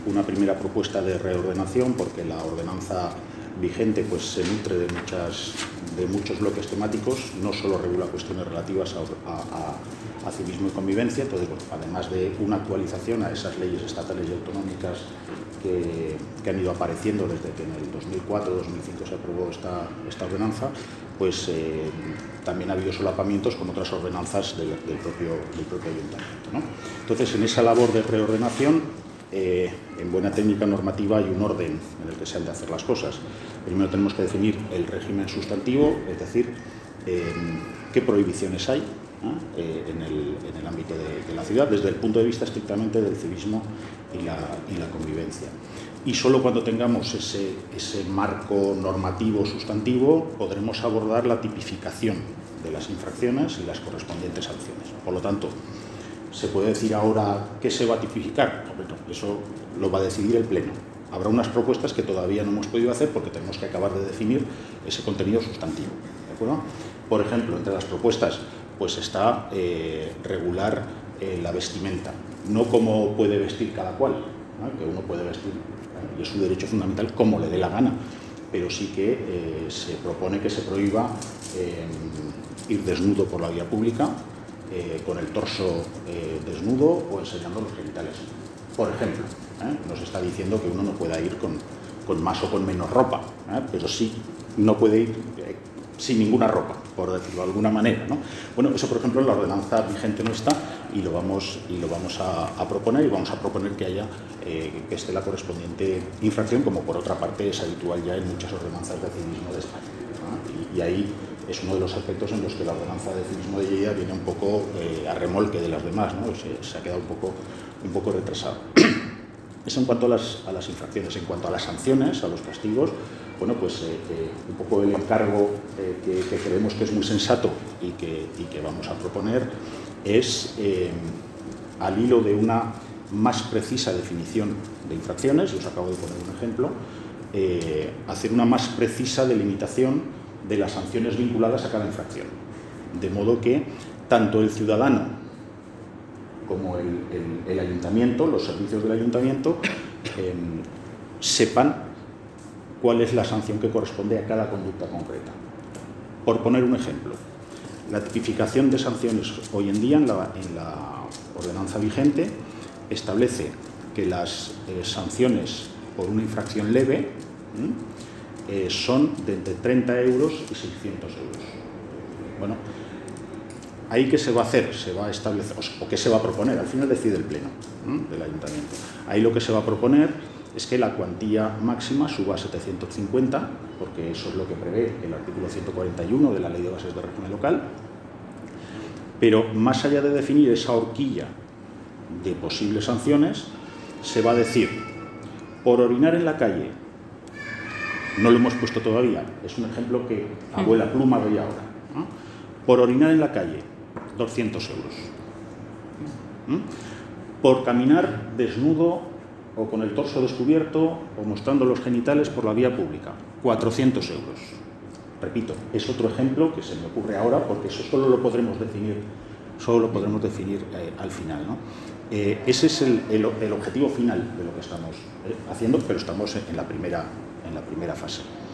Una primera propuesta de reordenación, porque la ordenanza vigente pues, se nutre de muchos bloques temáticos, no solo regula cuestiones relativas a civismo y convivencia. Entonces, bueno, además de una actualización a esas leyes estatales y autonómicas que han ido apareciendo desde que en el 2004-2005 se aprobó esta ordenanza, pues también ha habido solapamientos con otras ordenanzas del propio ayuntamiento, ¿no? Entonces, en esa labor de reordenación, en buena técnica normativa hay un orden en el que se han de hacer las cosas. Primero tenemos que definir el régimen sustantivo, es decir, qué prohibiciones hay en el ámbito de la ciudad, desde el punto de vista estrictamente del civismo y la convivencia. Y solo cuando tengamos ese marco normativo sustantivo podremos abordar la tipificación de las infracciones y las correspondientes sanciones. Por lo tanto, ¿se puede decir ahora qué se va a tipificar? Bueno, eso lo va a decidir el Pleno. Habrá unas propuestas que todavía no hemos podido hacer porque tenemos que acabar de definir ese contenido sustantivo, ¿de acuerdo? Por ejemplo, entre las propuestas pues está regular la vestimenta, no cómo puede vestir cada cual, ¿no? Que uno puede vestir, y es su derecho fundamental, como le dé la gana, pero sí que se propone que se prohíba ir desnudo por la vía pública, con el torso desnudo o enseñando los genitales. Por ejemplo, nos está diciendo que uno no pueda ir con más o con menos ropa, pero sí no puede ir sin ninguna ropa, por decirlo de alguna manera, ¿no? Bueno, eso por ejemplo en la ordenanza vigente no está y lo vamos a proponer, y vamos a proponer que haya que esté la correspondiente infracción, como por otra parte es habitual ya en muchas ordenanzas de civismo de España, ¿no? Y ahí es uno de los aspectos en los que la ordenanza de civismo de Lleida viene un poco a remolque de las demás, ¿no? Se ha quedado un poco retrasado. Eso en cuanto a las infracciones. En cuanto a las sanciones, a los castigos, bueno, pues un poco el encargo que creemos que es muy sensato y que vamos a proponer es, al hilo de una más precisa definición de infracciones, y os acabo de poner un ejemplo, hacer una más precisa delimitación de las sanciones vinculadas a cada infracción, de modo que tanto el ciudadano como el ayuntamiento, los servicios del ayuntamiento, sepan cuál es la sanción que corresponde a cada conducta concreta. Por poner un ejemplo, la tipificación de sanciones hoy en día en la ordenanza vigente establece que las sanciones por una infracción leve son de entre 30 euros y 600 euros. Bueno, ¿ahí qué se va a hacer? Se va a establecer, o qué se va a proponer, al final decide el Pleno del Ayuntamiento. Ahí lo que se va a proponer es que la cuantía máxima suba a 750, porque eso es lo que prevé el artículo 141 de la Ley de Bases de Régimen Local, pero más allá de definir esa horquilla de posibles sanciones, se va a decir, por orinar en la calle, no lo hemos puesto todavía, es un ejemplo que abuela pluma doy ahora, ¿no? Por orinar en la calle, 200 euros. Por caminar desnudo o con el torso descubierto o mostrando los genitales por la vía pública, 400 euros. Repito, es otro ejemplo que se me ocurre ahora porque eso solo lo podremos definir al final, ¿no? Ese es el objetivo final de lo que estamos haciendo, pero estamos en la primera fase.